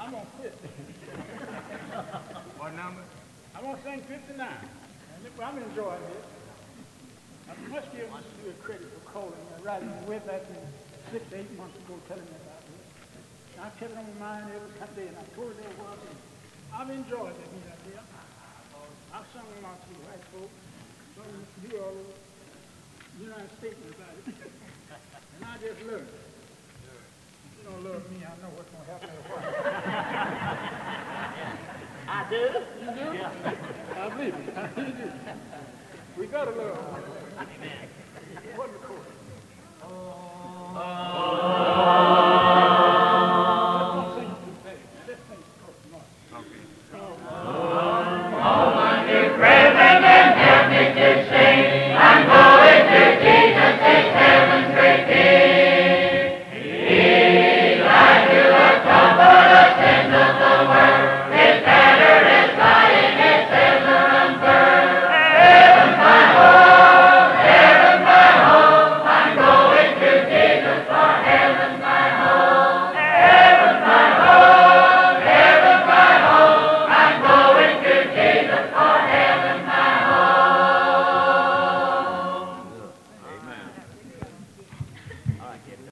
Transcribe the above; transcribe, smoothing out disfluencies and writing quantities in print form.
I'm on 50. What number? I'm gonna sing 59. I'm enjoying this. I must give you credit for calling me, writing me way back in 6 to 8 months ago telling me about this. I kept it on my mind every day, and I told you what I did. I've enjoyed it out there. I've sung among you white folks, sung you all over the United States about it. And I just learned. You don't love me, I know what's going to happen. I do. You do? Yeah. I believe it. You do. We got to love one another. Amen. What the chorus? Oh.